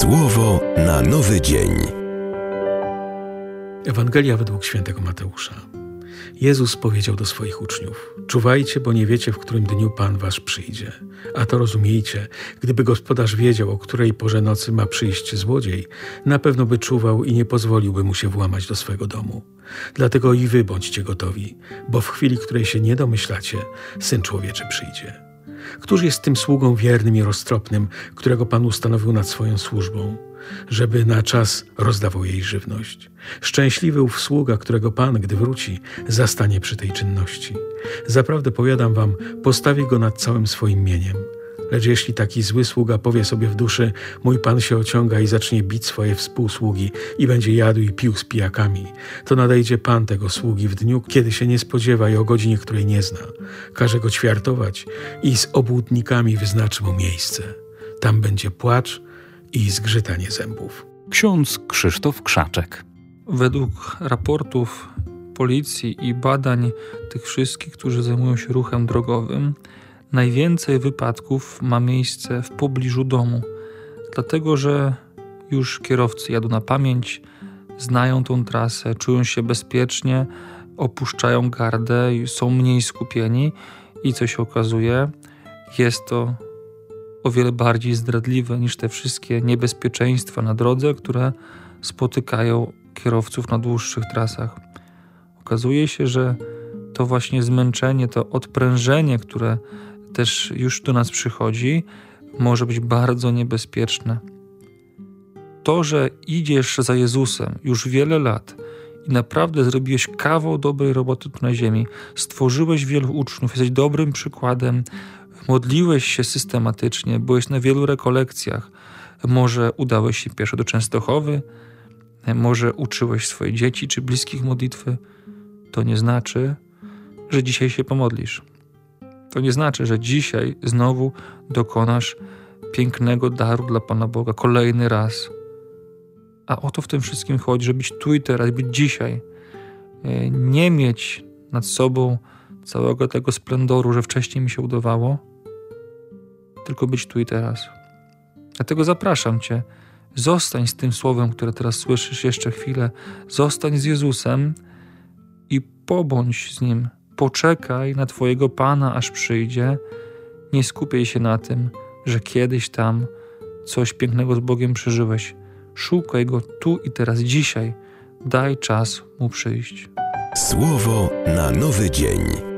Słowo na nowy dzień. Ewangelia według świętego Mateusza. Jezus powiedział do swoich uczniów: czuwajcie, bo nie wiecie, w którym dniu Pan wasz przyjdzie. A to rozumiejcie, gdyby gospodarz wiedział, o której porze nocy ma przyjść złodziej, na pewno by czuwał i nie pozwoliłby mu się włamać do swego domu. Dlatego i wy bądźcie gotowi, bo w chwili, której się nie domyślacie, Syn Człowieczy przyjdzie. Któż jest tym sługą wiernym i roztropnym, którego Pan ustanowił nad swoją służbą, żeby na czas rozdawał jej żywność? Szczęśliwy ów sługa, którego Pan, gdy wróci, zastanie przy tej czynności. Zaprawdę powiadam wam, postawi go nad całym swoim mieniem. Lecz jeśli taki zły sługa powie sobie w duszy: mój Pan się ociąga, i zacznie bić swoje współsługi i będzie jadł i pił z pijakami, to nadejdzie Pan tego sługi w dniu, kiedy się nie spodziewa i o godzinie, której nie zna. Każe go ćwiartować i z obłudnikami wyznaczy mu miejsce. Tam będzie płacz i zgrzytanie zębów. Ksiądz Krzysztof Krzaczek. Według raportów policji i badań tych wszystkich, którzy zajmują się ruchem drogowym, najwięcej wypadków ma miejsce w pobliżu domu, dlatego że już kierowcy jadą na pamięć, znają tą trasę, czują się bezpiecznie, opuszczają gardę, są mniej skupieni i co się okazuje, jest to o wiele bardziej zdradliwe niż te wszystkie niebezpieczeństwa na drodze, które spotykają kierowców na dłuższych trasach. Okazuje się, że to właśnie zmęczenie, to odprężenie, które też już do nas przychodzi, może być bardzo niebezpieczne. To, że idziesz za Jezusem już wiele lat i naprawdę zrobiłeś kawał dobrej roboty tu na ziemi, stworzyłeś wielu uczniów, jesteś dobrym przykładem, modliłeś się systematycznie, byłeś na wielu rekolekcjach, może udałeś się pieszo do Częstochowy, może uczyłeś swoje dzieci czy bliskich modlitwy, to nie znaczy, że dzisiaj się pomodlisz. To nie znaczy, że dzisiaj znowu dokonasz pięknego daru dla Pana Boga kolejny raz. A o to w tym wszystkim chodzi, żeby być tu i teraz, być dzisiaj. Nie mieć nad sobą całego tego splendoru, że wcześniej mi się udawało, tylko być tu i teraz. Dlatego zapraszam Cię, zostań z tym słowem, które teraz słyszysz jeszcze chwilę. Zostań z Jezusem i pobądź z Nim. Poczekaj na Twojego Pana, aż przyjdzie. Nie skupiaj się na tym, że kiedyś tam coś pięknego z Bogiem przeżyłeś. Szukaj Go tu i teraz, dzisiaj. Daj czas Mu przyjść. Słowo na nowy dzień.